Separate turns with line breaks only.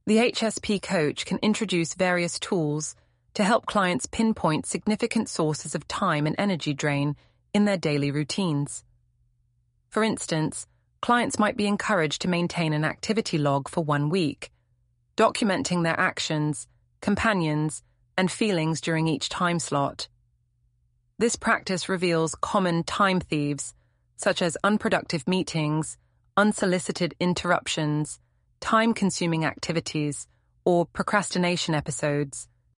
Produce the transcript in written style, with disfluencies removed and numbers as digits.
The HSP coach can introduce various tools to help clients pinpoint significant sources of time and energy drain in their daily routines. For instance, clients might be encouraged to maintain an activity log for 1 week, documenting their actions, companions, and feelings during each time slot. This practice reveals common time thieves, such as unproductive meetings, unsolicited interruptions, time-consuming activities, or procrastination episodes,